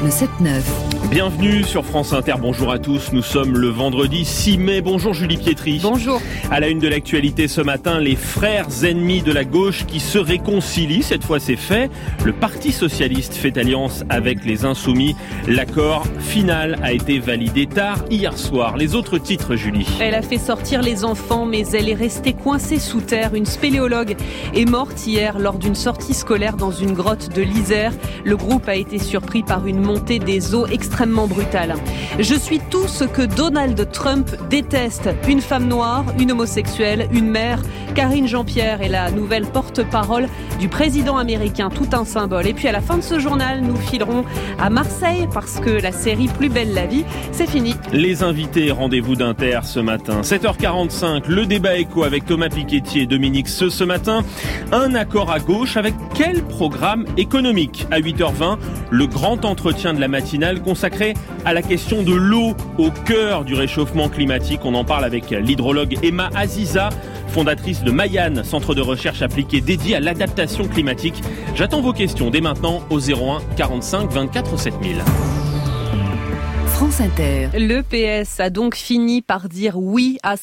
le 7-9. Bienvenue sur France Inter, bonjour à tous, nous sommes le vendredi 6 mai, bonjour Julie Pietri. Bonjour. À la une de l'actualité ce matin, les frères ennemis de la gauche qui se réconcilient, cette fois c'est fait. Le Parti Socialiste fait alliance avec les Insoumis. L'accord final a été validé tard hier soir. Les autres titres, Julie. Elle a fait sortir les enfants, mais elle est restée coincée sous terre. Une spéléologue est morte hier lors d'une sortie scolaire dans une grotte de l'Isère. Le groupe a été surpris par une montée des eaux extrêmement brutale. Je suis tout ce que Donald Trump déteste. Une femme noire, une homosexuelle, une mère. Karine Jean-Pierre est la nouvelle porte-parole du président américain. Tout un symbole. Et puis à la fin de ce journal, nous filerons à Marseille parce que la série Plus belle la vie, c'est fini. Les invités, rendez-vous d'Inter ce matin. 7h45, le débat écho avec Thomas Piketty et Dominique Seux ce matin. Un accord à gauche avec quel programme économique? À 8h20, le grand entretien de la matinale consacré à la question de l'eau au cœur du réchauffement climatique. On en parle avec l'hydrologue Emma Aziza, fondatrice de Mayan, centre de recherche appliqué dédié à l'adaptation climatique. J'attends vos questions dès maintenant au 01 45 24 7000. France Inter. Le PS a donc fini par dire oui à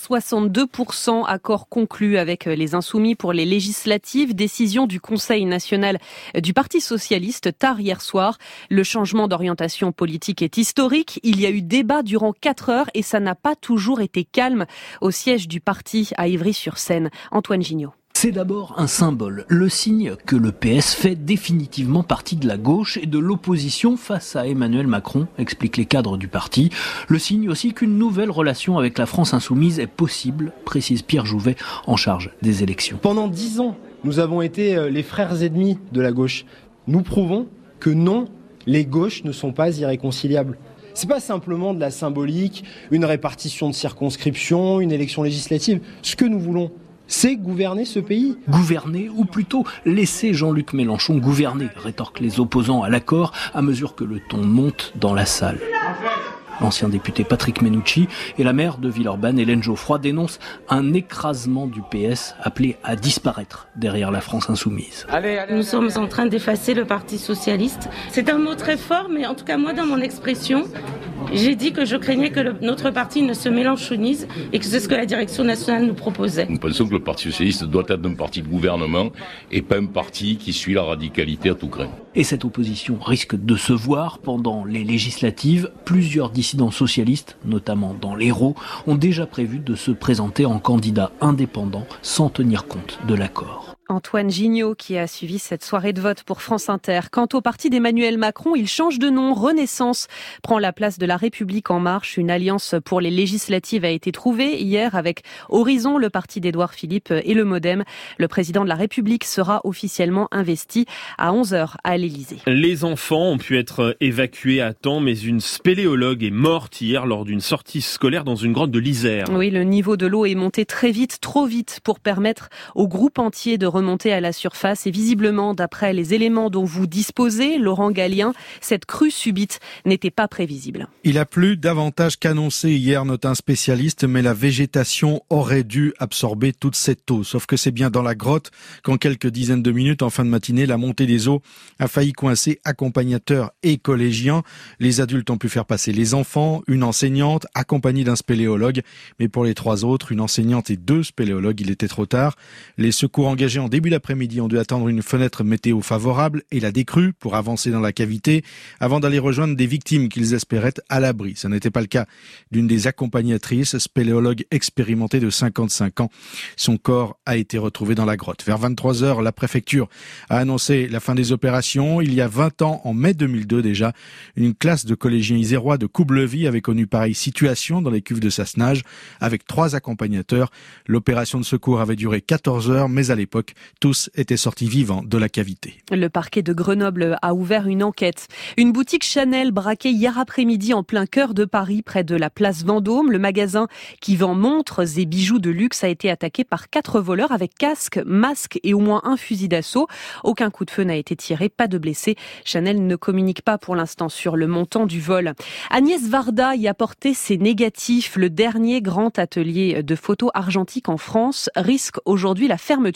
62%, accord conclu avec les Insoumis pour les législatives, décision du Conseil national du Parti socialiste tard hier soir. Le changement d'orientation politique est historique. Il y a eu débat durant 4 heures et ça n'a pas toujours été calme au siège du parti à Ivry-sur-Seine. Antoine Gignot. C'est d'abord un symbole, le signe que le PS fait définitivement partie de la gauche et de l'opposition face à Emmanuel Macron, expliquent les cadres du parti. Le signe aussi qu'une nouvelle relation avec la France insoumise est possible, précise Pierre Jouvet, en charge des élections. Pendant 10 ans, nous avons été les frères ennemis de la gauche. Nous prouvons que non, les gauches ne sont pas irréconciliables. C'est pas simplement de la symbolique, une répartition de circonscriptions, une élection législative. Ce que nous voulons, c'est gouverner ce pays. Gouverner, ou plutôt laisser Jean-Luc Mélenchon gouverner, rétorquent les opposants à l'accord à mesure que le ton monte dans la salle. L'ancien député Patrick Menucci et la maire de Villeurbanne, Hélène Geoffroy, dénoncent un écrasement du PS appelé à disparaître derrière la France insoumise. Nous sommes en train d'effacer le Parti socialiste. C'est un mot très fort, mais en tout cas moi dans mon expression, j'ai dit que je craignais que notre parti ne se mélenchonise et que c'est ce que la direction nationale nous proposait. Nous pensons que le Parti socialiste doit être un parti de gouvernement et pas un parti qui suit la radicalité à tout craint. Et cette opposition risque de se voir pendant les législatives. Plusieurs dissidents socialistes, notamment dans l'Hérault, ont déjà prévu de se présenter en candidat indépendant sans tenir compte de l'accord. Antoine Gignot qui a suivi cette soirée de vote pour France Inter. Quant au parti d'Emmanuel Macron, il change de nom. Renaissance prend la place de La République En Marche. Une alliance pour les législatives a été trouvée hier avec Horizon, le parti d'Édouard Philippe et le Modem. Le président de la République sera officiellement investi à 11h à l'Élysée. Les enfants ont pu être évacués à temps, mais une spéléologue est morte hier lors d'une sortie scolaire dans une grotte de l'Isère. Oui, le niveau de l'eau est monté très vite, trop vite pour permettre au groupe entier de remonter à la surface et visiblement, d'après les éléments dont vous disposez, Laurent Gallien, cette crue subite n'était pas prévisible. Il a plu davantage qu'annoncé hier, note un spécialiste, mais la végétation aurait dû absorber toute cette eau. Sauf que c'est bien dans la grotte qu'en quelques dizaines de minutes, en fin de matinée, la montée des eaux a failli coincer accompagnateurs et collégiens. Les adultes ont pu faire passer les enfants, une enseignante, accompagnée d'un spéléologue. Mais pour les 3 autres, une enseignante et 2 spéléologues, il était trop tard. Les secours engagés en début d'après-midi ont dû attendre une fenêtre météo favorable et la décrue pour avancer dans la cavité avant d'aller rejoindre des victimes qu'ils espéraient à l'abri. Ce n'était pas le cas d'une des accompagnatrices, spéléologue expérimentée de 55 ans. Son corps a été retrouvé dans la grotte. Vers 23h, la préfecture a annoncé la fin des opérations. Il y a 20 ans, en mai 2002 déjà, une classe de collégiens isérois de Coublevis avait connu pareille situation dans les cuves de Sassenage avec 3 accompagnateurs. L'opération de secours avait duré 14 heures, mais à l'époque, tous étaient sortis vivants de la cavité. Le parquet de Grenoble a ouvert une enquête. Une boutique Chanel braquée hier après-midi en plein cœur de Paris, près de la place Vendôme. Le magasin qui vend montres et bijoux de luxe a été attaqué par 4 voleurs avec casque, masque et au moins un fusil d'assaut. Aucun coup de feu n'a été tiré, pas de blessés. Chanel ne communique pas pour l'instant sur le montant du vol. Agnès Varda y a porté ses négatifs. Le dernier grand atelier de photos argentique en France risque aujourd'hui la fermeture pour des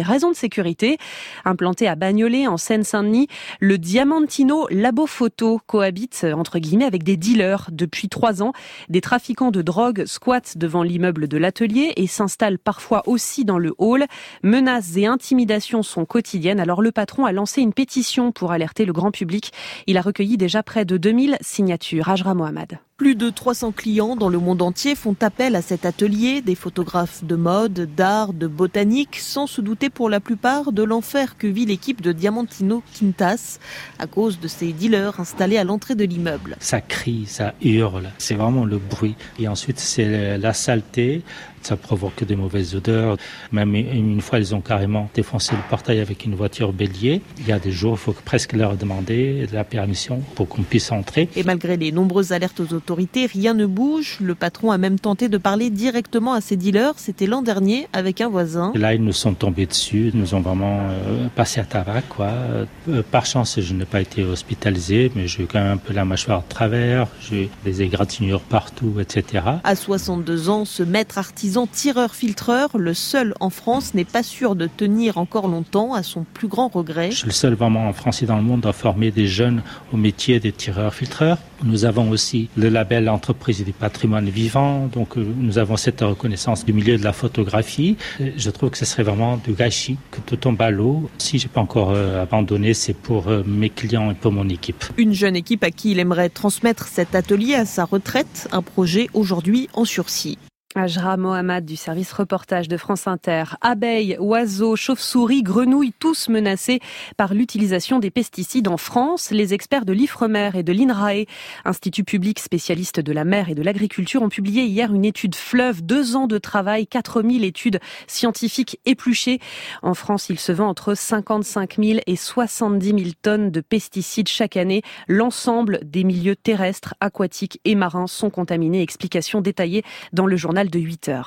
raisons de sécurité. Implanté à Bagnolet, en Seine-Saint-Denis, le Diamantino Labo Photo cohabite, entre guillemets, avec des dealers. Depuis 3 ans, des trafiquants de drogue squattent devant l'immeuble de l'atelier et s'installent parfois aussi dans le hall. Menaces et intimidations sont quotidiennes. Alors le patron a lancé une pétition pour alerter le grand public. Il a recueilli déjà près de 2000 signatures. Ajra Mohamed. Plus de 300 clients dans le monde entier font appel à cet atelier, des photographes de mode, d'art, de botanique, sans se douter pour la plupart de l'enfer que vit l'équipe de Diamantino Quintas à cause de ces dealers installés à l'entrée de l'immeuble. Ça crie, ça hurle, c'est vraiment le bruit. Et ensuite, c'est la saleté. Ça provoque des mauvaises odeurs. Même une fois, ils ont carrément défoncé le portail avec une voiture bélier. Il y a des jours, il faut presque leur demander la permission pour qu'on puisse entrer. Et malgré les nombreuses alertes aux autorités, rien ne bouge. Le patron a même tenté de parler directement à ses dealers. C'était l'an dernier avec un voisin. Et là, ils nous sont tombés dessus. Ils nous ont vraiment passé à tabac, quoi. Par chance, je n'ai pas été hospitalisé, mais j'ai quand même un peu la mâchoire de travers. J'ai des égratignures partout, etc. À 62 ans, ce maître artisan tireur-filtreur, le seul en France, n'est pas sûr de tenir encore longtemps, à son plus grand regret. Je suis le seul vraiment en France et dans le monde à former des jeunes au métier des tireurs-filtreurs. Nous avons aussi le label Entreprise du patrimoine vivant, donc nous avons cette reconnaissance du milieu de la photographie. Je trouve que ce serait vraiment du gâchis que tout tombe à l'eau. Si je n'ai pas encore abandonné, c'est pour mes clients et pour mon équipe. Une jeune équipe à qui il aimerait transmettre cet atelier à sa retraite, un projet aujourd'hui en sursis. Ajra Mohamed du service reportage de France Inter. Abeilles, oiseaux, chauves-souris, grenouilles, tous menacés par l'utilisation des pesticides en France. Les experts de l'IFREMER et de l'INRAE, Institut public spécialiste de la mer et de l'agriculture, ont publié hier une étude fleuve. 2 ans de travail, 4000 études scientifiques épluchées. En France, il se vend entre 55 000 et 70 000 tonnes de pesticides chaque année. L'ensemble des milieux terrestres, aquatiques et marins sont contaminés. Explication détaillée dans le journal de 8h.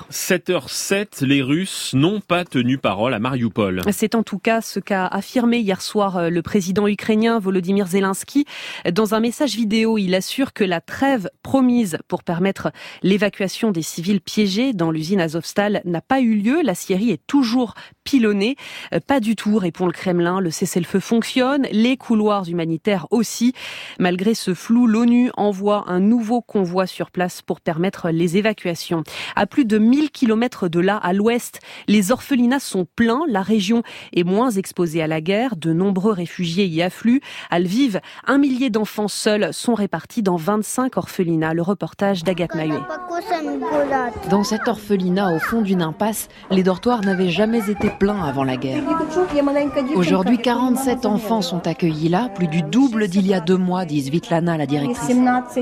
7h07, les Russes n'ont pas tenu parole à Mariupol. C'est en tout cas ce qu'a affirmé hier soir le président ukrainien Volodymyr Zelensky. Dans un message vidéo, il assure que la trêve promise pour permettre l'évacuation des civils piégés dans l'usine Azovstal n'a pas eu lieu. La Syrie est toujours pilonnée. Pas du tout, répond le Kremlin. Le cessez-le-feu fonctionne, les couloirs humanitaires aussi. Malgré ce flou, l'ONU envoie un nouveau convoi sur place pour permettre les évacuations. À plus de 1000 km de là, à l'ouest, les orphelinats sont pleins. La région est moins exposée à la guerre. De nombreux réfugiés y affluent. À Lviv, 1 millier d'enfants seuls sont répartis dans 25 orphelinats. Le reportage d'Agathe Maillet. Dans cet orphelinat au fond d'une impasse, les dortoirs n'avaient jamais été pleins avant la guerre. Aujourd'hui, 47 enfants sont accueillis là, plus du double d'il y a 2 mois, dit Svitlana, la directrice.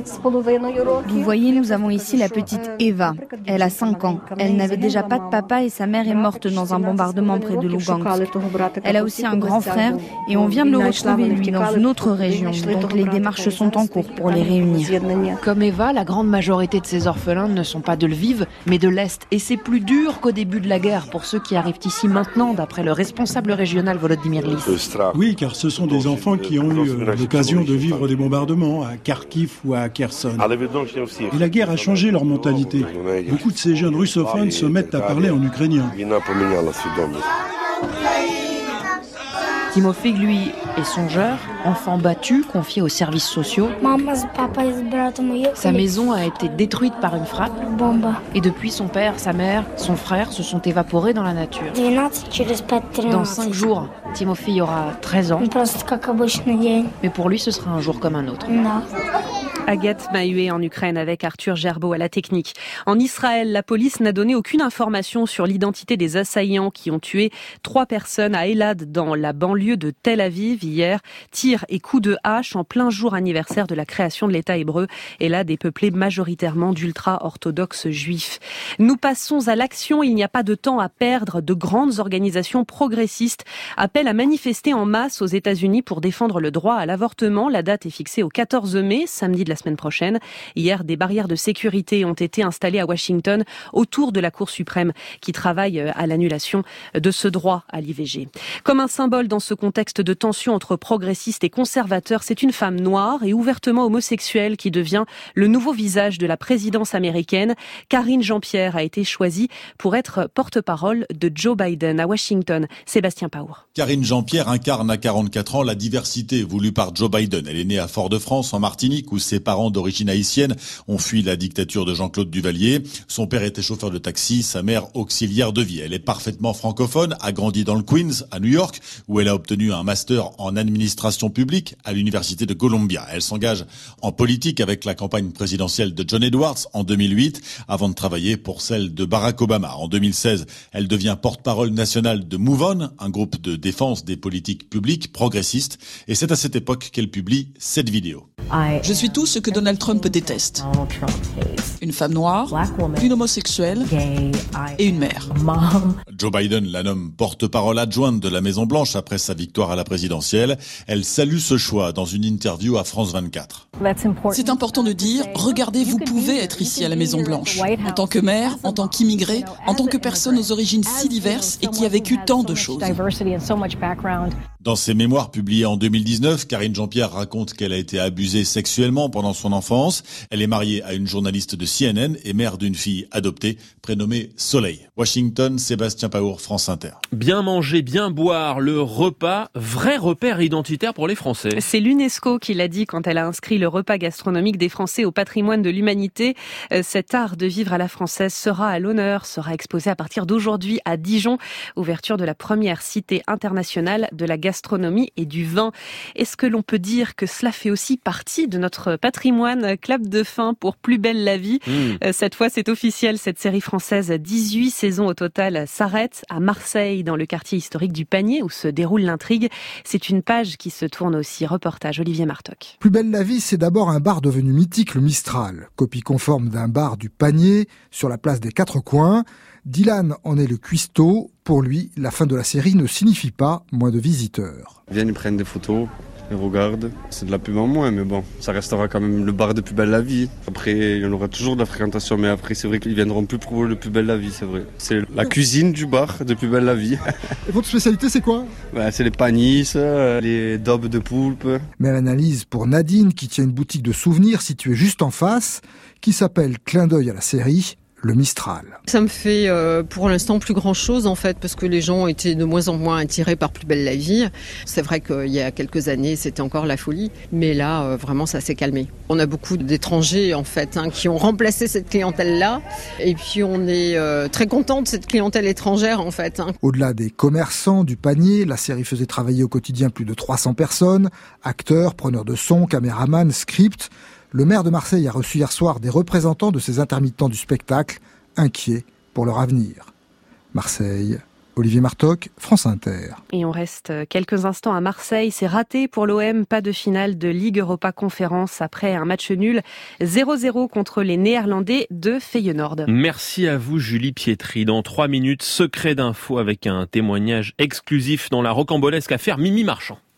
Vous voyez, nous avons ici la petite Eva. Elle a 5 ans. Elle n'avait déjà pas de papa et sa mère est morte dans un bombardement près de Lugansk. Elle a aussi un grand frère et on vient de le retrouver, lui, dans une autre région. Donc les démarches sont en cours pour les réunir. Comme Eva, la grande majorité de ces orphelins ne sont pas de Lviv, mais de l'Est. Et c'est plus dur qu'au début de la guerre pour ceux qui arrivent ici maintenant, d'après le responsable régional Volodymyr Lis. Oui, car ce sont des enfants qui ont eu l'occasion de vivre des bombardements à Kharkiv ou à Kherson. Et la guerre a changé leur mentalité. Beaucoup de ces jeunes russophones se mettent à parler en ukrainien. Timofey, lui, est songeur, enfant battu, confié aux services sociaux. Sa maison a été détruite par une frappe. Et depuis, son père, sa mère, son frère se sont évaporés dans la nature. Dans 5 jours, Timofey aura 13 ans. Mais pour lui, ce sera un jour comme un autre. Agathe Mahué en Ukraine avec Arthur Gerbeau à la technique. En Israël, la police n'a donné aucune information sur l'identité des assaillants qui ont tué 3 personnes à Elad dans la banlieue de Tel Aviv hier. Tirs et coups de hache en plein jour anniversaire de la création de l'État hébreu. Elad est peuplé majoritairement d'ultra-orthodoxes juifs. Nous passons à l'action. Il n'y a pas de temps à perdre. De grandes organisations progressistes appellent à manifester en masse aux États-Unis pour défendre le droit à l'avortement. La date est fixée au 14 mai, samedi de la semaine prochaine. Hier, des barrières de sécurité ont été installées à Washington autour de la Cour suprême qui travaille à l'annulation de ce droit à l'IVG. Comme un symbole dans ce contexte de tension entre progressistes et conservateurs, c'est une femme noire et ouvertement homosexuelle qui devient le nouveau visage de la présidence américaine. Karine Jean-Pierre a été choisie pour être porte-parole de Joe Biden à Washington. Sébastien Paour. Karine Jean-Pierre incarne à 44 ans la diversité voulue par Joe Biden. Elle est née à Fort-de-France, en Martinique, où ses parents d'origine haïtienne ont fui la dictature de Jean-Claude Duvalier. Son père était chauffeur de taxi, sa mère auxiliaire de vie. Elle est parfaitement francophone, a grandi dans le Queens, à New York, où elle a obtenu un master en administration publique à l'université de Columbia. Elle s'engage en politique avec la campagne présidentielle de John Edwards en 2008, avant de travailler pour celle de Barack Obama. En 2016, elle devient porte-parole nationale de Move On, un groupe de défense des politiques publiques progressistes. Et c'est à cette époque qu'elle publie cette vidéo. Je suis tout ce que Donald Trump déteste. Une femme noire, une homosexuelle et une mère. Joe Biden la nomme porte-parole adjointe de la Maison-Blanche après sa victoire à la présidentielle. Elle salue ce choix dans une interview à France 24. C'est important de dire, regardez, vous pouvez être ici à la Maison-Blanche. En tant que mère, en tant qu'immigré, en tant que personne aux origines si diverses et qui a vécu tant de choses. Dans ses mémoires publiées en 2019, Karine Jean-Pierre raconte qu'elle a été abusée sexuellement pendant son enfance. Elle est mariée à une journaliste de CNN et mère d'une fille adoptée prénommée Soleil. Washington, Sébastien Paour, France Inter. Bien manger, bien boire, le repas, vrai repère identitaire pour les Français. C'est l'UNESCO qui l'a dit quand elle a inscrit le repas gastronomique des Français au patrimoine de l'humanité. Cet art de vivre à la française sera à l'honneur, sera exposé à partir d'aujourd'hui à Dijon. Ouverture de la première cité internationale de la gastronomie et du vin. Est-ce que l'on peut dire que cela fait aussi partie de notre patrimoine? Clap de fin pour Plus belle la vie. Cette fois, c'est officiel. Cette série française, 18 saisons au total, s'arrête à Marseille, dans le quartier historique du Panier, où se déroule l'intrigue. C'est une page qui se tourne aussi. Reportage Olivier Martoc. Plus belle la vie, c'est d'abord un bar devenu mythique, le Mistral. Copie conforme d'un bar du Panier, sur la place des Quatre Coins. Dylan en est le cuistot. Pour lui, la fin de la série ne signifie pas moins de visiteurs. Ils viennent, ils prennent des photos, ils regardent. C'est de la pub en moins, mais bon, ça restera quand même le bar de Plus belle la vie. Après, il y en aura toujours de la fréquentation, mais après, c'est vrai qu'ils viendront plus pour le Plus belle la vie, c'est vrai. C'est la cuisine du bar de Plus belle la vie. Et votre spécialité, c'est quoi? C'est les panisses, les daubes de poulpe. Mais l'analyse pour Nadine, qui tient une boutique de souvenirs située juste en face, qui s'appelle Clin d'œil à la série, le Mistral. Ça me fait pour l'instant plus grand chose en fait, parce que les gens étaient de moins en moins attirés par Plus belle la vie. C'est vrai qu'il y a quelques années c'était encore la folie, mais là vraiment ça s'est calmé. On a beaucoup d'étrangers en fait qui ont remplacé cette clientèle-là, et puis on est très content de cette clientèle étrangère en fait. Au-delà des commerçants du Panier, la série faisait travailler au quotidien plus de 300 personnes, acteurs, preneurs de son, caméramans, script. Le maire de Marseille a reçu hier soir des représentants de ces intermittents du spectacle, inquiets pour leur avenir. Marseille, Olivier Martoc, France Inter. Et on reste quelques instants à Marseille. C'est raté pour l'OM, pas de finale de Ligue Europa Conférence après un match nul 0-0 contre les Néerlandais de Feyenoord. Merci à vous Julie Pietri. Dans 3 minutes, secret d'info avec un témoignage exclusif dans la rocambolesque affaire Mimi Marchand.